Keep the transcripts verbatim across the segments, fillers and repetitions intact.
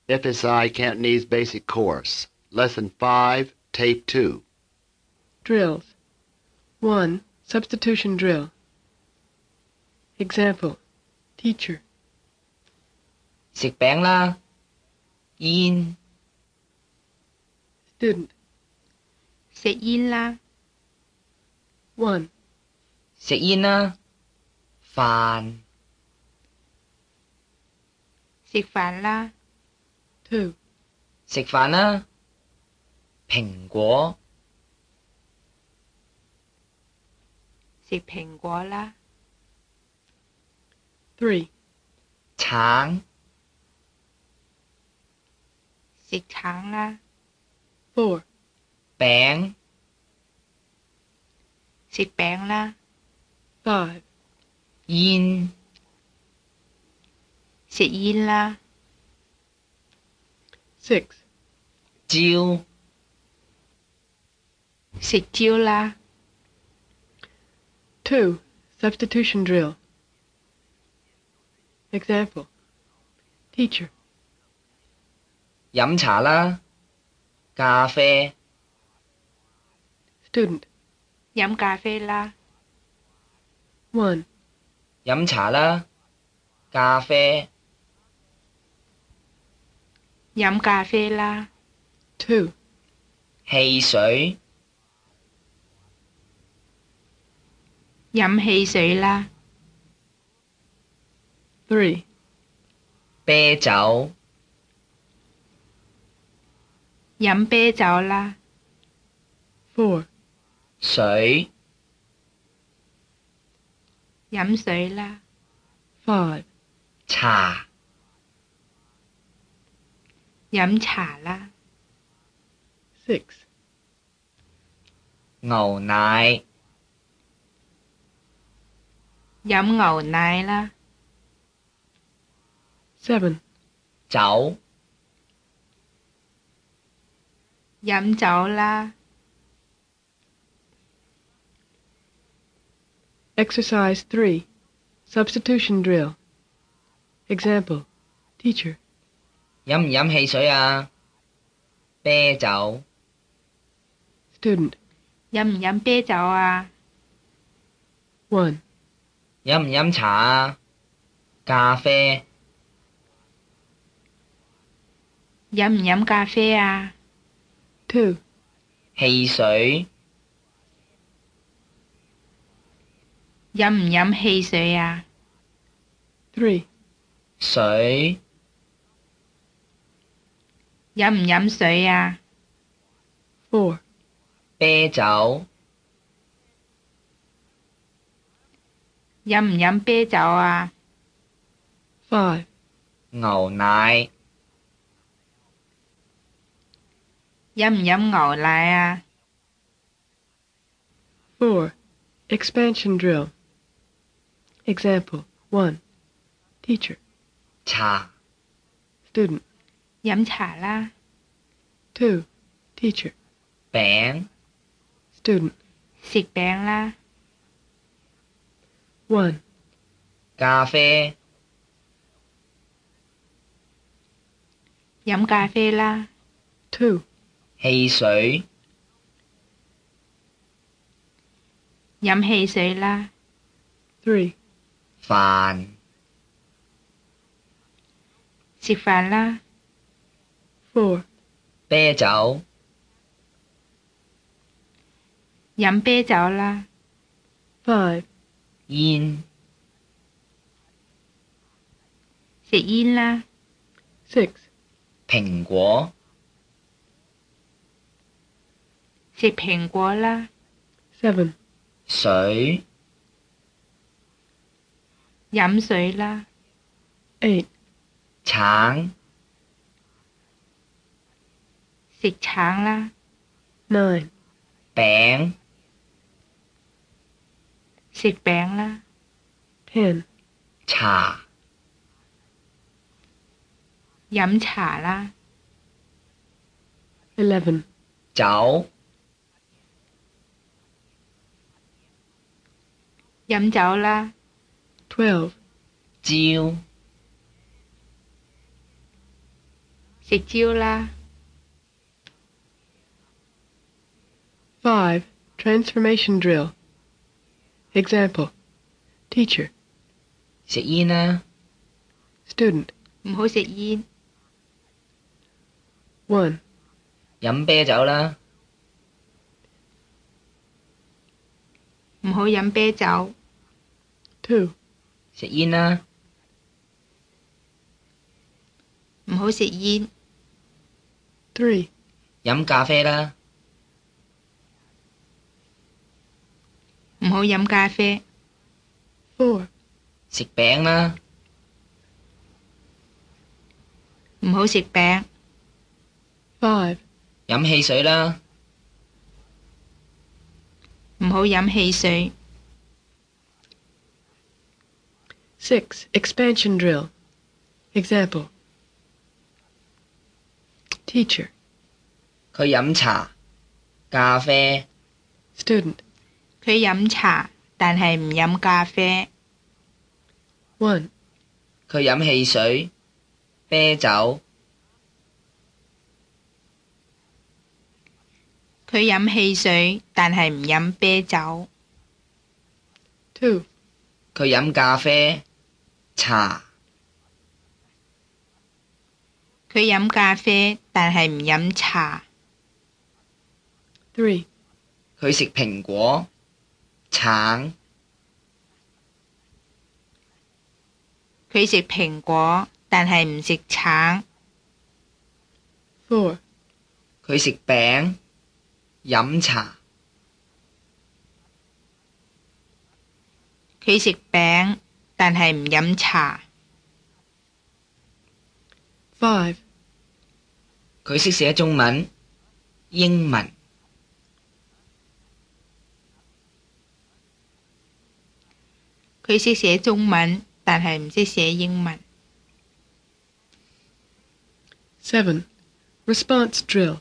F S I Cantonese Basic Course, Lesson five, Tape two. Drills. one. Substitution drill. Example. Teacher. 食餅啦，煙 Student. 食煙啦， one. 食煙啦，飯食飯啦， two. 食飯啦，蘋果食蘋果啦， three. 橙食橙啦， four. 餅食餅啦， five. 煙食煙啦， six. 蕉食蕉啦， two. Substitution drill. Example. Teacher. 飲茶啦，咖啡 Student. 飲咖啡啦， one. 飲茶啦，咖啡飲咖啡啦， two. 汽水飲汽水啦， three. 啤酒飲啤酒啦， four. 水飲水啦， five. 茶飲茶啦， six. 牛奶飲牛奶啦， seven. 酒飲酒啦， Exercise three. Substitution drill. Example. Teacher. 飲唔飲汽水啊？啤酒 Student. 飲唔飲啤酒啊？ one. 飲唔飲茶啊？咖啡飲唔飲咖啡啊？ two. 汽水飲唔飲汽水啊？ three. 水飲唔飲水啊？ four. 啤酒飲唔飲啤酒啊？ five. 牛奶飲唔飲牛奶啊？ four. Expansion drill. Example. one. Teacher. 茶 Student. 飲茶啦， two. Teacher. 餅 Student. 食餅啦， one. 咖啡飲咖啡啦， two. 汽水飲汽水啦， three. 飯食飯啦， four. 啤酒飲啤酒啦， five. 煙食煙啦， six. 蘋果食蘋果啦， seven. 水飲水啦， eight. 橙食橙啦， nine. 餅食餅啦， ten. 茶飲茶啦， eleven. 酒飲酒啦， twelve. 蕉食蕉啦。 five. Transformation drill. Example. Teacher. 食煙啦。 Student. 唔好食煙。 one. 飲啤酒啦。 唔好飲啤酒。 two. 食煙啦。 唔好食煙。 three. 飲咖啡啦。 唔好飲咖啡。 four. 食餅啦。 唔好食餅。 five. 飲汽水啦。 唔好飲汽水。 six. Expansion drill. Example. Teacher. 佢飲茶、咖啡。 Student. 佢飲茶，但係唔飲咖啡。 one. 佢飲汽水、啤酒。 佢飲汽水，但係唔飲啤酒。 two. 佢飲咖啡、茶。 佢飲咖啡，但係唔飲茶。 three. 佢食蘋果、橙。 佢食蘋果，但係唔食橙。 four. 佢食餅、飲茶。 佢食餅，但係唔飲茶。 five. 佢識寫中文、英文。 佢識寫中文，但係唔識寫英文。 seven. Response drill.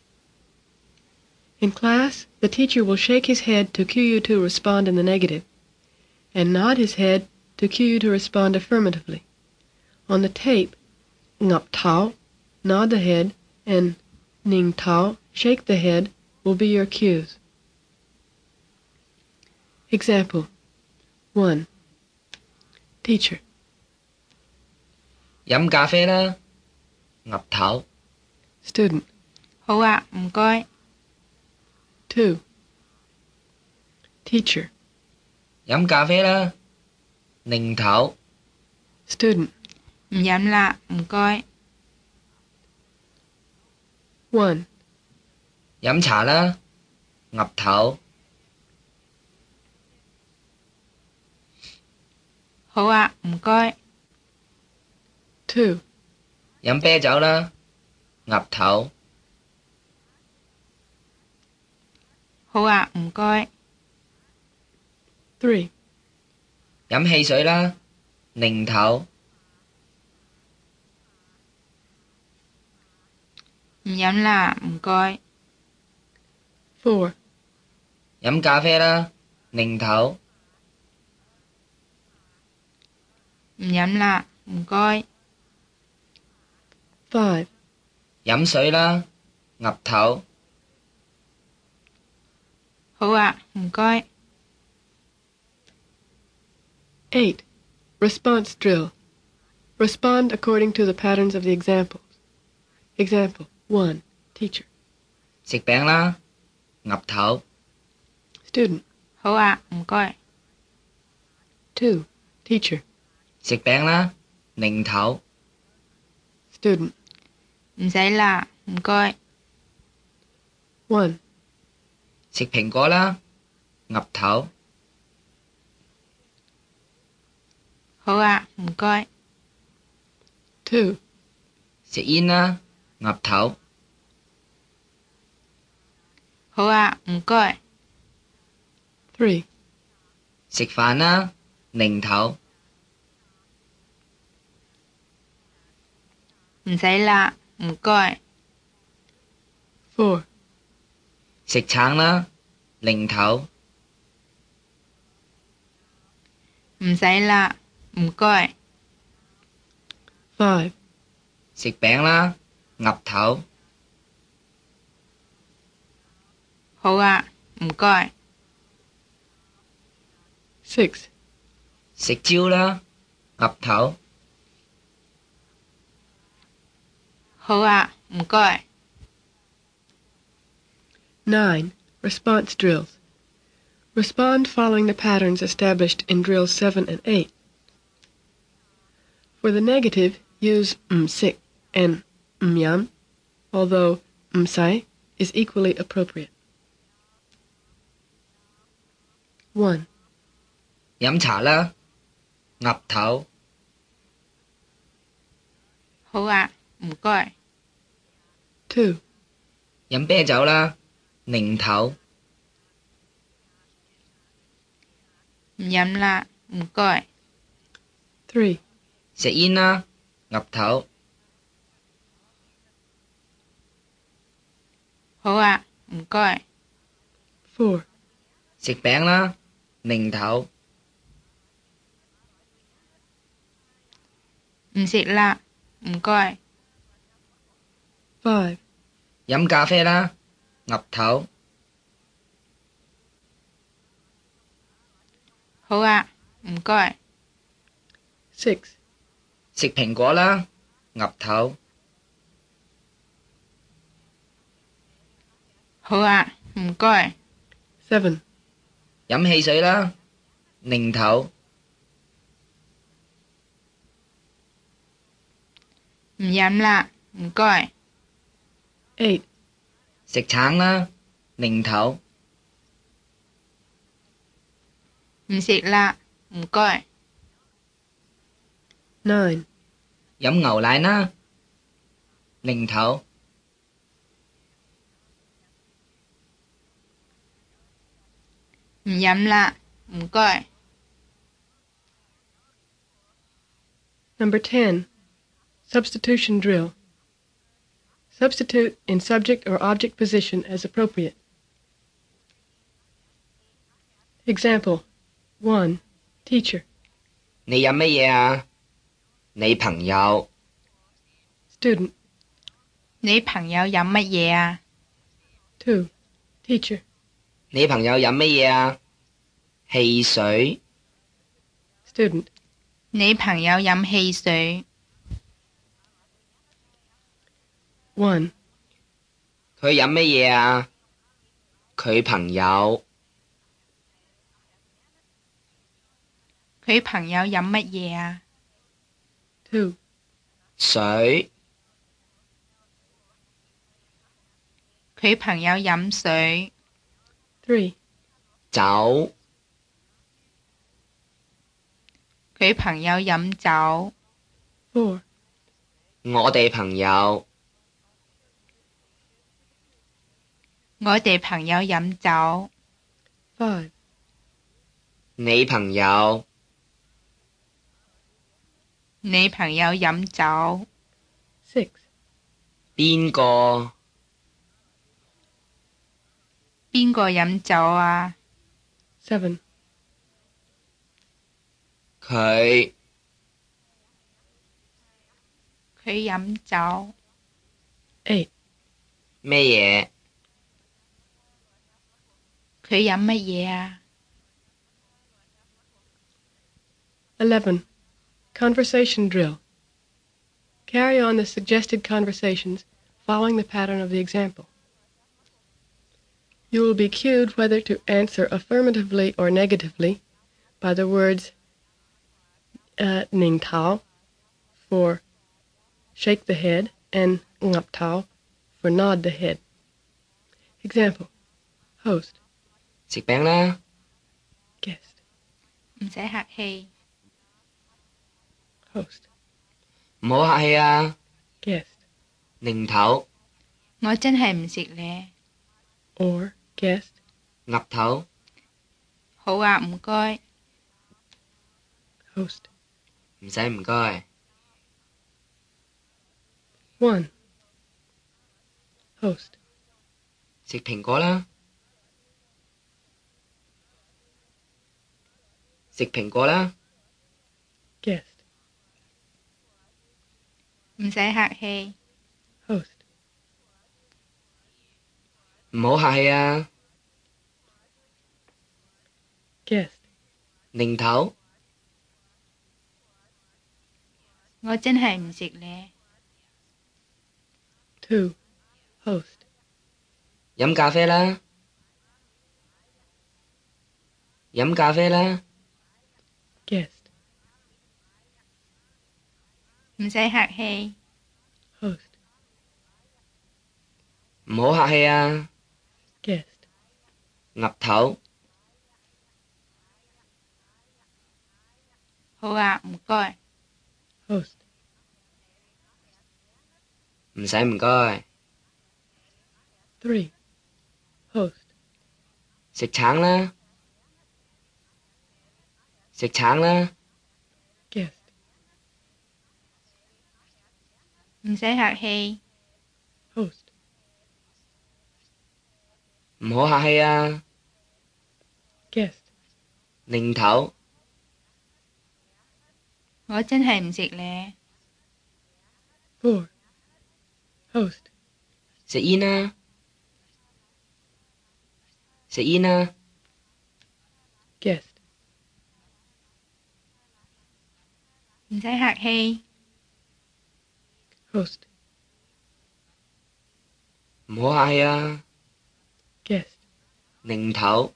In class, the teacher will shake his head to cue you to respond in the negative, and nod his head to cue you to respond affirmatively. On the tape, ngap tao, nod the head, and ning tao, shake the head, will be your cues. Example. one. Teacher. 飲咖啡啦，岌頭。 Student. 好啊，唔該。 two. Teacher. 飲咖啡啦，擰頭。 Student. 唔飲啦，唔該。 one. 飲茶啦，岌頭。 好啊，唔該。 two. 飲啤酒啦，岌頭。 好啊，唔該。 three. 飲汽水啦，擰頭。 唔飲啦，唔該。 four. 飲咖啡啦，擰頭。 唔飲啦，唔該。 five. 飲水啦，岌頭。 好啊，唔該。 eight. Response drill. Respond according to the patterns of the examples. Example. one. Teacher. 食餅啦，岌頭。 Student. 好啊，唔該。 two. Teacher. 食餅啦，擰頭。 Student. 唔使啦，唔該。 one. 食蘋果啦，岌頭。 好啊，唔該。 two. 食煙啦，岌頭。 好啊，唔該。 three. 食飯啦，擰頭。 唔使啦，唔該。 four. 食橙啦，擰頭。 唔使啦，唔該。 five. 食餅啦， 鴨頭。 好啊，唔該。 Six. 食蕉啦，鴨頭。 好啊，唔該。 Nine. Response drills. Respond following the patterns established in drills seven and eight. For the negative, use msik and myam, although msai is equally appropriate. One. 飲茶啦，鴨頭。 好啊，唔該。 Two. 飲啤酒啦，擰頭。 唔飲啦，唔該。 Three. 食煙啦，鴨頭。 好啊，唔該。 Four. 食餅啦，擰頭。 唔食啦，唔該。 Five. 飲咖啡啦，鴨頭。 好啊，唔該。 Six. 食蘋果啦，鴨頭。 好啊，唔該。 Seven. 飲汽水啦，擰頭。 唔飲啦，唔該。 Eight. 食橙啦，擰頭。 唔食啦，唔該。 Nine. 飲牛奶啦，擰頭。 唔飲啦，唔該。 Number ten. Substitution drill. Substitute in subject or object position as appropriate. Example. One. Teacher. 你飲乜嘢啊？你朋友。 Student. 你朋友飲乜嘢啊？ Two. Teacher. 你朋友飲乜嘢啊？汽水。 Student. 你朋友飲汽水。 One. 佢飲乜嘢啊？佢朋友。 佢朋友飲乜嘢啊？ Two. 水。 佢朋友飲水。 Three. 酒。 佢朋友飲酒。 Four. 我哋朋友。 我哋朋友飲酒。 Five. 你朋友。 你朋友飲酒。 Six. 邊個？ 邊個飲酒啊？ Seven. 佢。 佢飲酒。 Eight. 咩嘢？ 佢飲乜嘢啊？ Eleven. Conversation drill. Carry on the suggested conversations following the pattern of the example. You will be cued whether to answer affirmatively or negatively by the words uh, Ning Tao for shake the head and Ngap Tao for nod the head. Example. Host. 食餅啦。 Guest. 唔使客氣。 Host. 唔好客氣啊。 Guest. 擰頭。 我真係唔食呢。 Or guest. 鴨頭。 好啊，唔該。 Host. 唔使唔該。 One. Host. 食蘋果啦。食蘋果啦。 Guest. 唔使客氣。 Host. 唔好客氣啊。 Guest. 零頭。 我真係唔食呢。 two. Host. 飲咖啡啦。飲咖啡啦。 Guest. 唔使客氣。 Host. 唔好客氣啊。 Guest. 岌頭。 好啊，唔該。 Host. 唔使唔該。 three. Host. 食橙啦。食橙啦。 Guest. 唔使客氣。 Host. 唔好客氣啊。 Guest. 零頭。 我真係唔食呢。 four. Host. 食煙啦。食煙啦。 Guest. 唔使客氣。 Host. 唔好客氣啊。 Guest. 零頭。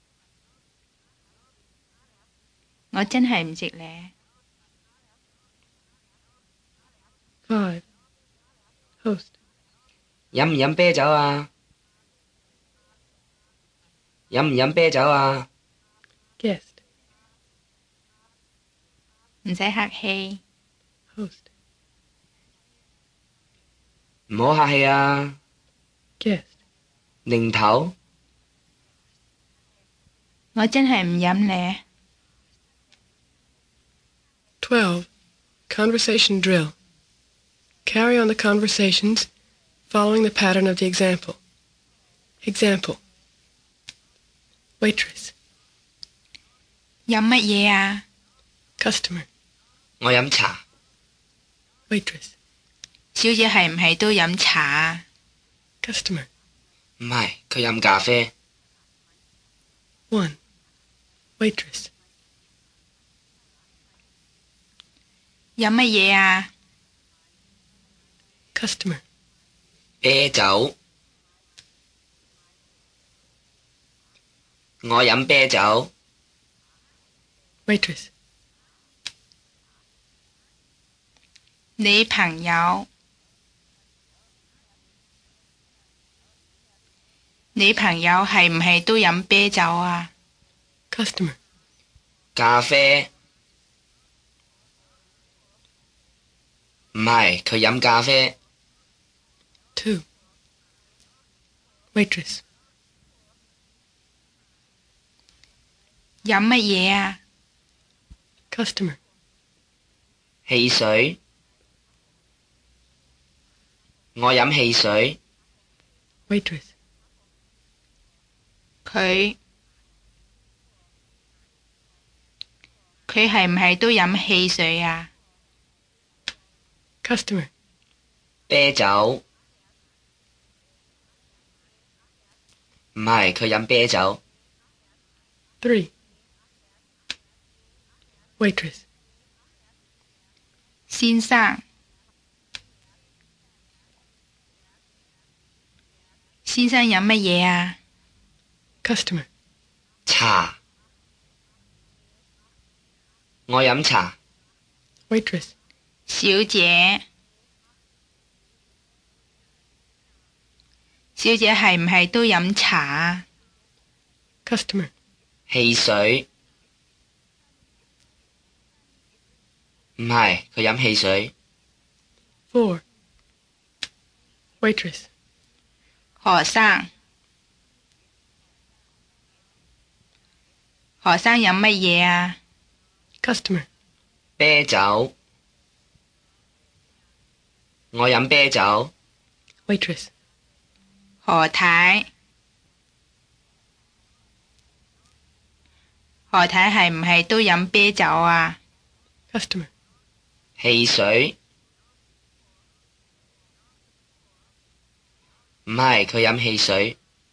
我真係唔食呢。 five. Host. 飲唔飲啤酒啊？飲唔飲啤酒啊？ Guest. 唔使客氣。 Host. 唔好客氣啊。 Guest. 零頭。 我真係唔飲呢。 twelve. Conversation drill. Carry on the conversations following the pattern of the example. Example. Waitress. 飲乜嘢啊？ Customer. 我飲茶。 Waitress. 小姐係唔係都飲茶啊？ Customer. 唔係，佢飲咖啡。 one. Waitress. 飲乜嘢啊？ Customer. 啤酒。我飲啤酒。 Waitress. 你朋友你朋友係唔係都飲啤酒啊？ Customer. 咖啡。唔係，佢飲咖啡。 two. Waitress. 飲乜嘢啊？ Customer. 汽水。我飲汽水。 Waitress. 佢佢係唔係都飲汽水啊？ Customer. 啤酒。唔係，佢飲啤酒。 three. Waitress. 先生先生飲乜嘢啊？ Customer. 茶。我飲茶。 Waitress. 小姐小姐係唔係都飲茶啊？ Customer. 汽水。唔係，佢飲汽水。 four. Waitress. 何生何生飲乜嘢啊？ Customer. 啤酒。我飲啤酒。 Waitress. 何太何太係唔係都飲啤酒啊？ Customer. 汽水。唔係，佢飲汽水。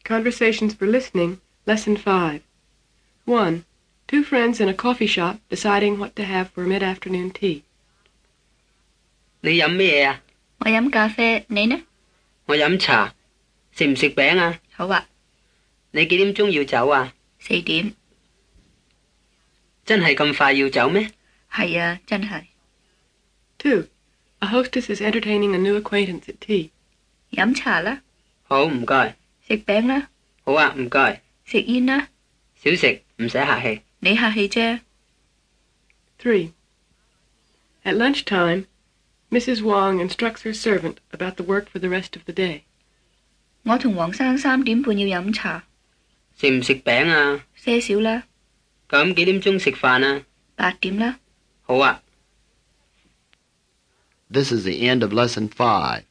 Conversations for Listening, Lesson five. one. Two friends in a coffee shop deciding what to have for mid-afternoon tea. 你飲咩啊？ 我飲咖啡，你呢？ 我飲茶。食唔食餅啊？ 好啊。 你幾點鐘要走啊？ 四點。 真係咁快要走咩？ 係啊，真係。 two. A hostess is entertaining a new acquaintance at tea. 飲茶啦。 好，唔該。 食餅啦。 好啊，唔該。 食煙啦。 少食，唔使客氣。 你客氣啫。 three. At lunchtime, Missus Wong instructs her servant about the work for the rest of the day. 我同黃生三點半要飲茶。 食唔食餅啊？ 些少啦。 咁幾點鐘食飯啊？ 八點啦。 好啊。 This is the end of Lesson five.